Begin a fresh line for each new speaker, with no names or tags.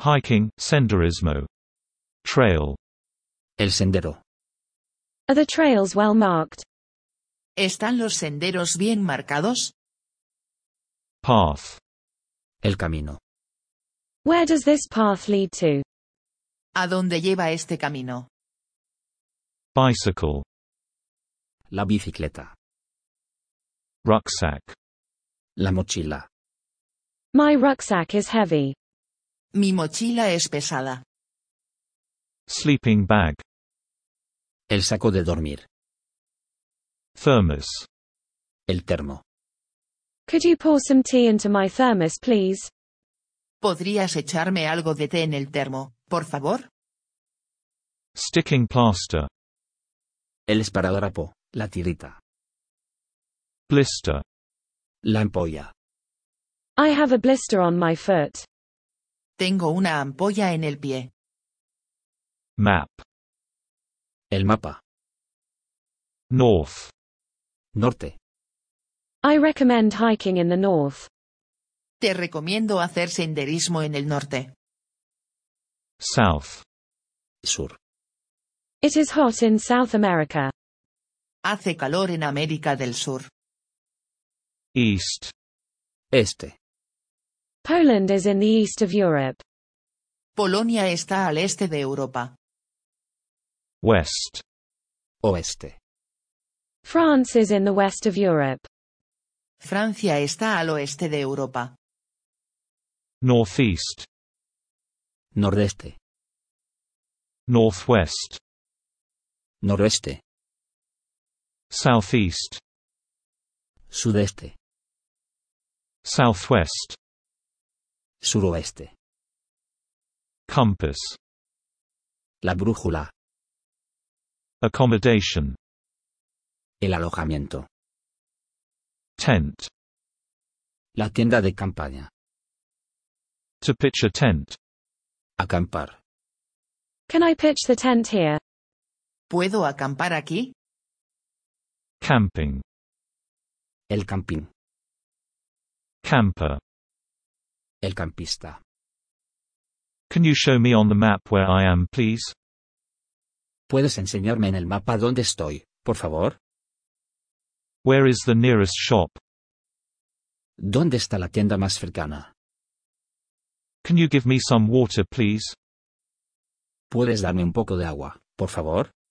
Hiking, senderismo. Trail.
El sendero.
Are the trails well marked?
¿Están los senderos bien marcados?
Path.
El camino.
Where does this path lead to?
¿A dónde lleva este camino?
Bicycle.
La bicicleta.
Rucksack.
La mochila.
My rucksack is heavy.
Mi mochila es pesada.
Sleeping bag.
El saco de dormir.
Thermos.
El termo.
Could you pour some tea into my thermos, please?
¿Podrías echarme algo de té en el termo, por favor?
Sticking plaster.
El esparadrapo, la tirita.
Blister.
La ampolla.
I have a blister on my foot.
Tengo una ampolla en el pie.
Map.
El mapa.
North.
Norte.
I recommend hiking in the north.
Te recomiendo hacer senderismo en el norte.
South.
Sur.
It is hot in South America.
Hace calor en América del Sur.
East.
Este.
Poland is in the east of Europe.
Polonia está al este de Europa.
West.
Oeste.
France is in the west of Europe.
Francia está al oeste de Europa.
Northeast.
Nordeste.
Northwest.
Noroeste.
Southeast.
Sudeste.
Southwest.
Suroeste.
Compass.
La brújula.
Accommodation.
El alojamiento.
Tent.
La tienda de campaña.
To pitch a tent.
Acampar.
Can I pitch the tent here?
¿Puedo acampar aquí?
Camping.
El camping.
Camper.
El campista.
Can you show me on the map where I am, please?
¿Puedes enseñarme en el mapa dónde estoy, por favor?
Where is the nearest shop?
¿Dónde está la tienda más cercana?
Can you give me some water, please?
¿Puedes darme un poco de agua, por favor?